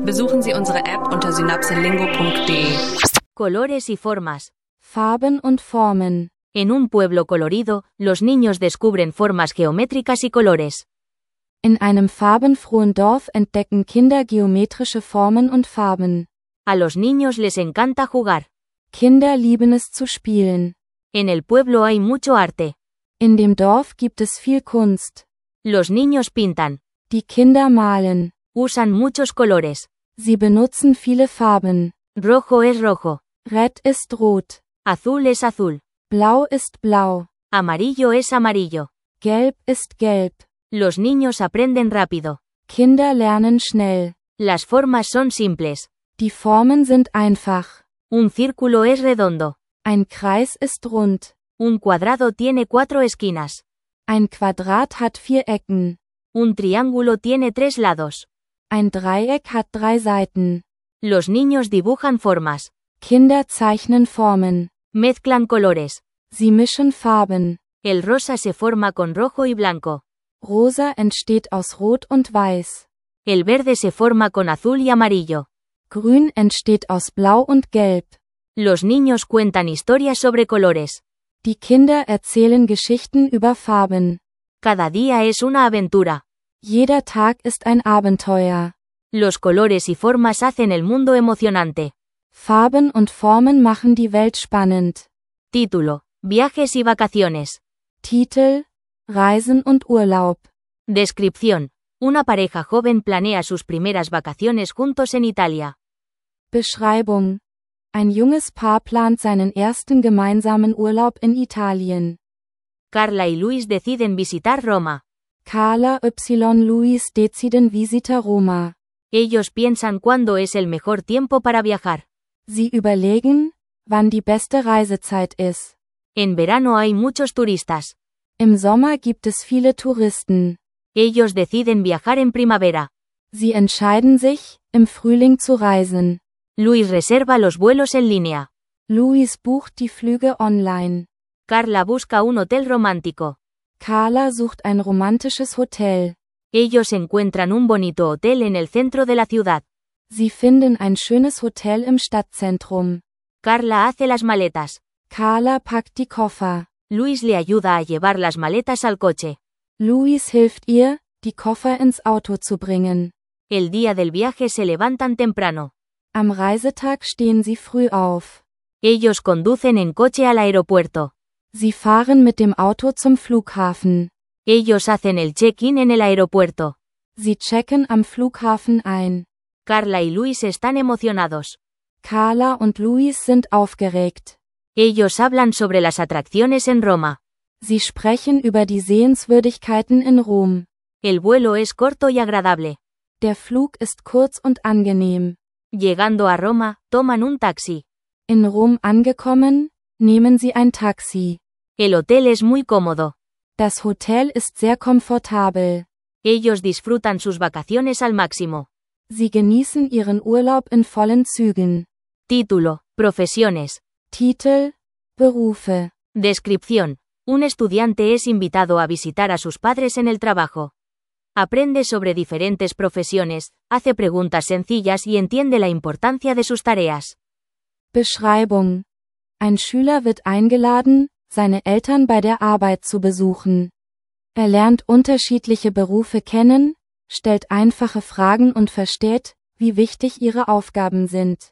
Besuchen Sie unsere App unter synapselingo.de. Colores y formas. Farben und Formen. En un pueblo colorido, los niños descubren formas geométricas y colores. In einem farbenfrohen Dorf entdecken Kinder geometrische Formen und Farben. A los niños les encanta jugar. Kinder lieben es zu spielen. En el pueblo hay mucho arte. In dem Dorf gibt es viel Kunst. Los niños pintan. Die Kinder malen. Usan muchos colores. Sie benutzen viele Farben. Rojo es rojo. Red ist rot. Azul es azul. Blau ist blau. Amarillo es amarillo. Gelb ist gelb. Los niños aprenden rápido. Kinder lernen schnell. Las formas son simples. Die Formen sind einfach. Un círculo es redondo. Ein Kreis ist rund. Un cuadrado tiene 4 esquinas. Ein Quadrat hat 4 Ecken. Un triángulo tiene 3 lados. Ein Dreieck hat 3 Seiten. Los niños dibujan formas. Kinder zeichnen Formen. Mezclan colores. Sie mischen Farben. El rosa se forma con rojo y blanco. Rosa entsteht aus Rot und Weiß. El verde se forma con azul y amarillo. Grün entsteht aus Blau und Gelb. Los niños cuentan historias sobre colores. Die Kinder erzählen Geschichten über Farben. Cada día es una aventura. Jeder Tag ist ein Abenteuer. Los colores y formas hacen el mundo emocionante. Farben und Formen machen die Welt spannend. Título: Viajes y vacaciones. Titel: Reisen und Urlaub. Descripción: Una pareja joven planea sus primeras vacaciones juntos en Italia. Beschreibung: Ein junges Paar plant seinen ersten gemeinsamen Urlaub in Italien. Carla y Luis deciden visitar Roma. Carla y Luis deciden visitar Roma. Ellos piensan cuándo es el mejor tiempo para viajar. Sie überlegen, wann die beste Reisezeit ist. En verano hay muchos turistas. Im Sommer gibt es viele Touristen. Ellos deciden viajar en primavera. Sie entscheiden sich, im Frühling zu reisen. Luis reserva los vuelos en línea. Luis bucht die Flüge online. Carla busca un hotel romántico. Carla sucht ein romantisches Hotel. Ellos encuentran un bonito hotel en el centro de la ciudad. Sie finden ein schönes Hotel im Stadtzentrum. Carla hace las maletas. Carla packt die Koffer. Luis le ayuda a llevar las maletas al coche. Luis hilft ihr, die Koffer ins Auto zu bringen. El día del viaje se levantan temprano. Am Reisetag stehen sie früh auf. Ellos conducen en coche al aeropuerto. Sie fahren mit dem Auto zum Flughafen. Ellos hacen el check-in en el aeropuerto. Sie checken am Flughafen ein. Carla y Luis están emocionados. Carla und Luis sind aufgeregt. Ellos hablan sobre las atracciones en Roma. Sie sprechen über die Sehenswürdigkeiten in Rom. El vuelo es corto y agradable. Der Flug ist kurz und angenehm. Llegando a Roma, toman un taxi. In Rom angekommen, nehmen sie ein Taxi. El hotel es muy cómodo. Das Hotel ist sehr komfortabel. Ellos disfrutan sus vacaciones al máximo. Sie genießen ihren Urlaub in vollen Zügen. Título: Profesiones. Titel: Berufe. Descripción: Un estudiante es invitado a visitar a sus padres en el trabajo. Aprende sobre diferentes profesiones, hace preguntas sencillas y entiende la importancia de sus tareas. Beschreibung: Ein Schüler wird eingeladen, seine Eltern bei der Arbeit zu besuchen. Er lernt unterschiedliche Berufe kennen, stellt einfache Fragen und versteht, wie wichtig ihre Aufgaben sind.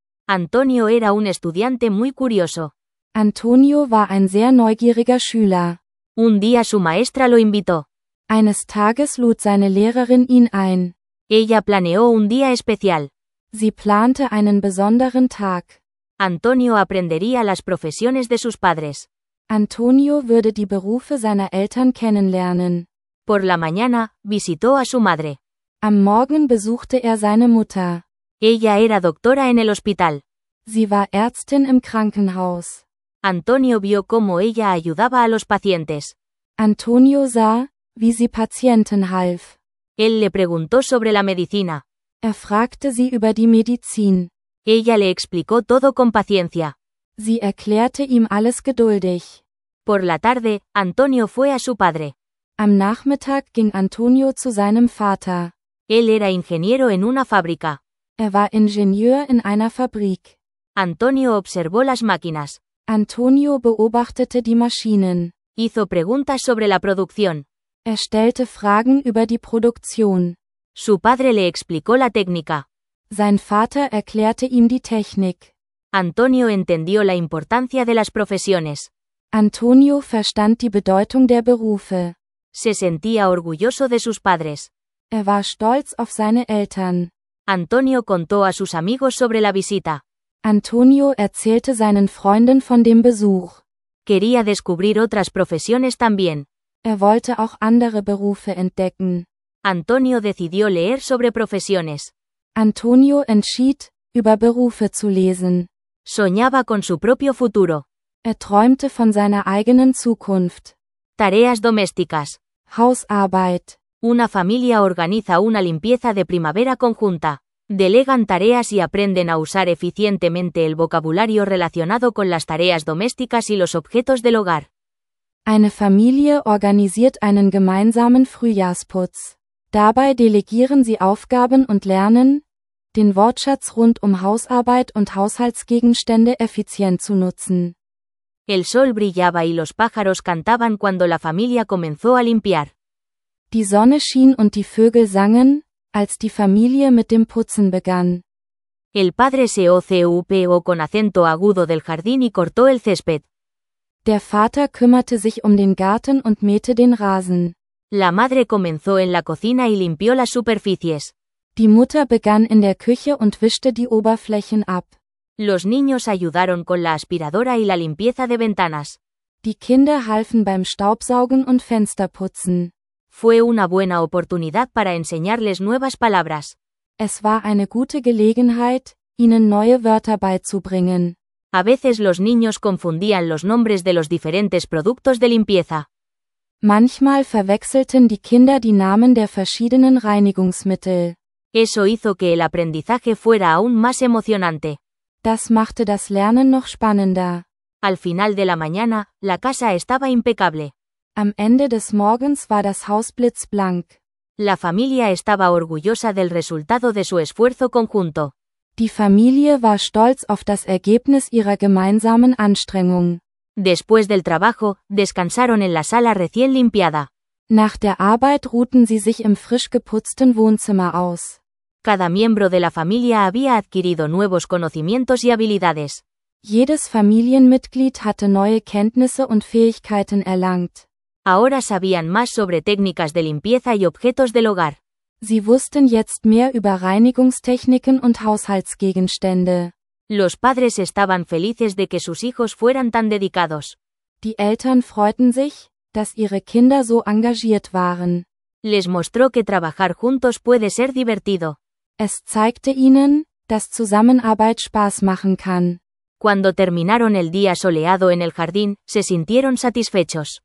Antonio era un estudiante muy curioso. Antonio war ein sehr neugieriger Schüler. Un día su maestra lo invitó. Eines Tages lud seine Lehrerin ihn ein. Ella planeó un día especial. Sie plante einen besonderen Tag. Antonio aprendería las profesiones de sus padres. Antonio würde die Berufe seiner Eltern kennenlernen. Por la mañana, visitó a su madre. Am Morgen besuchte er seine Mutter. Ella era doctora en el hospital. Sie war Ärztin im Krankenhaus. Antonio vio cómo ella ayudaba a los pacientes. Antonio sah, wie sie Patienten half. Él le preguntó sobre la medicina. Er fragte sie über die Medizin. Ella le explicó todo con paciencia. Sie erklärte ihm alles geduldig. Por la tarde, Antonio fue a su padre. Am Nachmittag ging Antonio zu seinem Vater. Él era ingeniero en una fábrica. war Ingenieur in einer Fabrik. Antonio observó las máquinas. Antonio beobachtete die Maschinen. Hizo preguntas sobre la producción. Stellte Fragen über die Produktion. Su padre le explicó la técnica. Sein Vater erklärte ihm die Technik. Antonio entendió la importancia de las profesiones. Antonio verstand die Bedeutung der Berufe. Se sentía orgulloso de sus padres. War stolz auf seine Eltern. Antonio contó a sus amigos sobre la visita. Antonio erzählte seinen Freunden von dem Besuch. Quería descubrir otras profesiones también. Wollte auch andere Berufe entdecken. Antonio decidió leer sobre profesiones. Antonio entschied, über Berufe zu lesen. Soñaba con su propio futuro. Träumte von seiner eigenen Zukunft. Tareas domésticas. Hausarbeit. Una familia organiza una limpieza de primavera conjunta. Delegan tareas y aprenden a usar eficientemente el vocabulario relacionado con las tareas domésticas y los objetos del hogar. Eine Familie organisiert einen gemeinsamen Frühjahrsputz. Dabei delegieren sie Aufgaben und lernen, den Wortschatz rund um Hausarbeit und Haushaltsgegenstände effizient zu nutzen. El sol brillaba y los pájaros cantaban cuando la familia comenzó a limpiar. Die Sonne schien und die Vögel sangen, als die Familie mit dem Putzen begann. El padre se ocupó con acento agudo del jardín y cortó el césped. Der Vater kümmerte sich um den Garten und mähte den Rasen. La madre comenzó en la cocina y limpió las superficies. Die Mutter begann in der Küche und wischte die Oberflächen ab. Los niños ayudaron con la aspiradora y la limpieza de ventanas. Die Kinder halfen beim Staubsaugen und Fensterputzen. Fue una buena oportunidad para enseñarles nuevas palabras. Es war eine gute Gelegenheit, ihnen neue Wörter beizubringen. A veces los niños confundían los nombres de los diferentes productos de limpieza. Manchmal verwechselten die Kinder die Namen der verschiedenen Reinigungsmittel. Eso hizo que el aprendizaje fuera aún más emocionante. Das machte das Lernen noch spannender. Al final de la mañana, la casa estaba impecable. Am Ende des Morgens war das Haus blitzblank. La familia estaba orgullosa del resultado de su esfuerzo conjunto. Die Familie war stolz auf das Ergebnis ihrer gemeinsamen Anstrengung. Después del trabajo, descansaron en la sala recién limpiada. Nach der Arbeit ruhten sie sich im frisch geputzten Wohnzimmer aus. Cada miembro de la familia había adquirido nuevos conocimientos y habilidades. Jedes Familienmitglied hatte neue Kenntnisse und Fähigkeiten erlangt. Ahora sabían más sobre técnicas de limpieza y objetos del hogar. Sie wussten jetzt mehr über Reinigungstechniken und Haushaltsgegenstände. Los padres estaban felices de que sus hijos fueran tan dedicados. Die Eltern freuten sich, dass ihre Kinder so engagiert waren. Les mostró que trabajar juntos puede ser divertido. Es zeigte ihnen, dass Zusammenarbeit Spaß machen kann. Cuando terminaron el día soleado en el jardín, se sintieron satisfechos.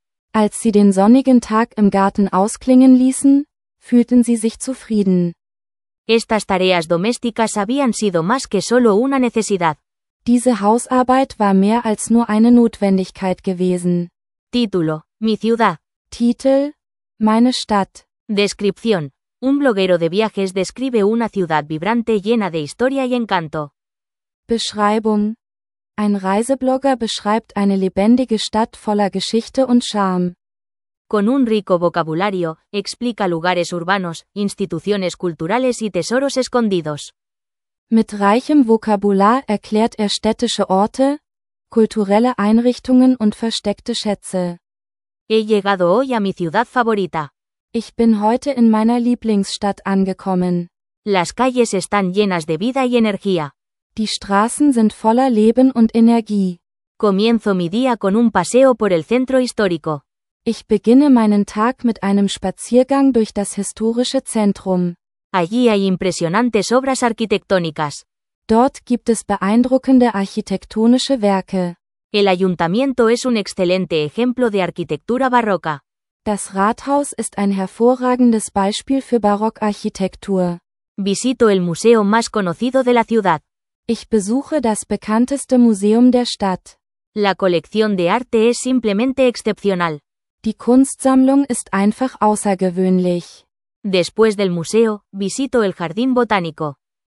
Als sie den sonnigen Tag im Garten ausklingen ließen, fühlten sie sich zufrieden. Estas tareas domésticas habían sido más que solo una necesidad. Diese Hausarbeit war mehr als nur eine Notwendigkeit gewesen. Título: Mi ciudad. Titel: Meine Stadt. Descripción: un bloguero de viajes describe una ciudad vibrante llena de historia y encanto. Beschreibung: Ein Reiseblogger beschreibt eine lebendige Stadt voller Geschichte und Charme. Con un rico vocabulario, explica lugares urbanos, instituciones culturales y tesoros escondidos. Mit reichem Vokabular erklärt er städtische Orte, kulturelle Einrichtungen und versteckte Schätze. He llegado hoy a mi ciudad favorita. Ich bin heute in meiner Lieblingsstadt angekommen. Las calles están llenas de vida y energía. Die Straßen sind voller Leben und Energie. Comienzo mi día con un paseo por el centro histórico. Ich beginne meinen Tag mit einem Spaziergang durch das historische Zentrum. Allí hay impresionantes obras arquitectónicas. Dort gibt es beeindruckende architektonische Werke. El ayuntamiento es un excelente ejemplo de arquitectura barroca. Das Rathaus ist ein hervorragendes Beispiel für Barockarchitektur. Visito el museo más conocido de la ciudad. Ich besuche das bekannteste Museum der Stadt. La colección de arte es simplemente excepcional. Die Kunstsammlung ist einfach außergewöhnlich. Después del museo, visito el jardín botánico.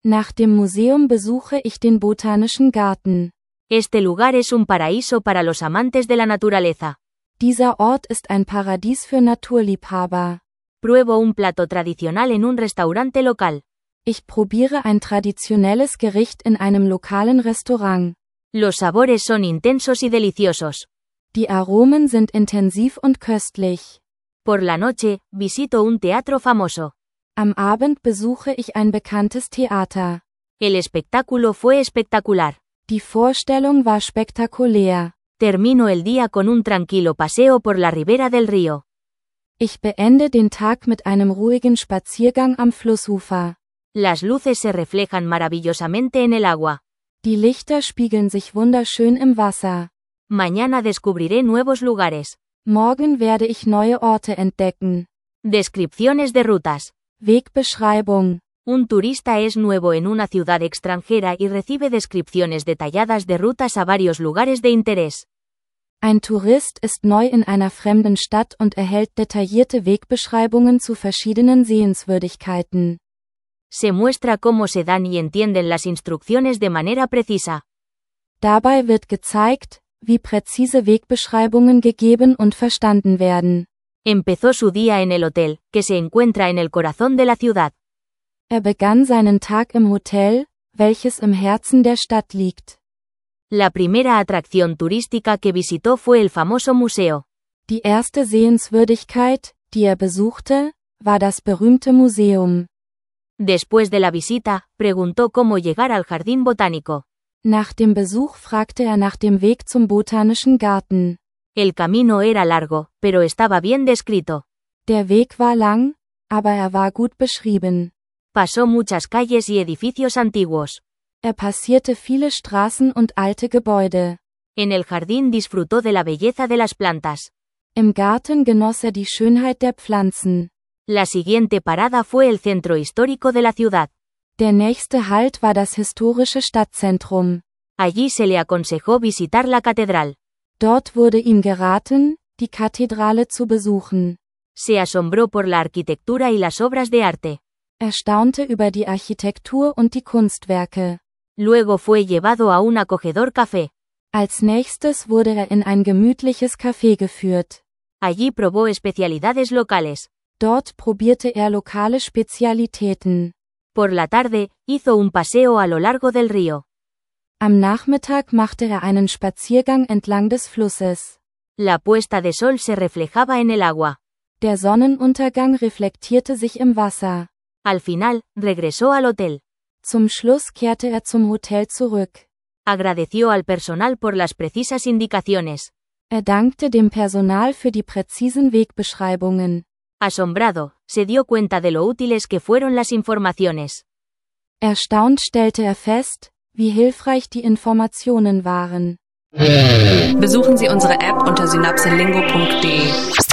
Nach dem Museum besuche ich den Botanischen Garten. Este lugar es un paraíso para los amantes de la naturaleza. Dieser Ort ist ein Paradies für Naturliebhaber. Pruebo un plato tradicional en un restaurante local. Ich probiere ein traditionelles Gericht in einem lokalen Restaurant. Los sabores son intensos y deliciosos. Die Aromen sind intensiv und köstlich. Por la noche, visito un teatro famoso. Am Abend besuche ich ein bekanntes Theater. El espectáculo fue espectacular. Die Vorstellung war spektakulär. Termino el día con un tranquilo paseo por la ribera del río. Ich beende den Tag mit einem ruhigen Spaziergang am Flussufer. Las luces se reflejan maravillosamente en el agua. Die Lichter spiegeln sich wunderschön im Wasser. Mañana descubriré nuevos lugares. Morgen werde ich neue Orte entdecken. Descripciones de rutas. Wegbeschreibung. Un turista es nuevo en una ciudad extranjera y recibe descripciones detalladas de rutas a varios lugares de interés. Ein Tourist ist neu in einer fremden Stadt und erhält detaillierte Wegbeschreibungen zu verschiedenen Sehenswürdigkeiten. Se muestra cómo se dan y entienden las instrucciones de manera precisa. Dabei wird gezeigt, wie präzise Wegbeschreibungen gegeben und verstanden werden. Empezó su día en el hotel, que se encuentra en el corazón de la ciudad. Begann seinen Tag im Hotel, welches im Herzen der Stadt liegt. La primera atracción turística que visitó fue el famoso museo. Die erste Sehenswürdigkeit, die besuchte, war das berühmte Museum. Después de la visita, preguntó cómo llegar al jardín botánico. Nach dem Besuch fragte nach dem Weg zum Botanischen Garten. El camino era largo, pero estaba bien descrito. Der Weg war lang, aber war gut beschrieben. Pasó muchas calles y edificios antiguos. Passierte viele Straßen und alte Gebäude. En el jardín disfrutó de la belleza de las plantas. Im Garten genoss die Schönheit der Pflanzen. La siguiente parada fue el centro histórico de la ciudad. Der nächste Halt war das historische Stadtzentrum. Allí se le aconsejó visitar la catedral. Dort wurde ihm geraten, die Kathedrale zu besuchen. Se asombró por la arquitectura y las obras de arte. Staunte über die Architektur und die Kunstwerke. Luego fue llevado a un acogedor café. Als nächstes wurde in ein gemütliches Café geführt. Allí probó especialidades locales. Dort probierte lokale Spezialitäten. Por la tarde, hizo un paseo a lo largo del río. Am Nachmittag machte einen Spaziergang entlang des Flusses. La puesta de sol se reflejaba en el agua. Der Sonnenuntergang reflektierte sich im Wasser. Al final, regresó al hotel. Zum Schluss kehrte zum Hotel zurück. Agradeció al personal por las precisas indicaciones. Dankte dem Personal für die präzisen Wegbeschreibungen. Asombrado, se dio cuenta de lo útiles que fueron las informaciones. Erstaunt stellte fest, wie hilfreich die Informationen waren. Besuchen Sie unsere App unter synapselingo.de.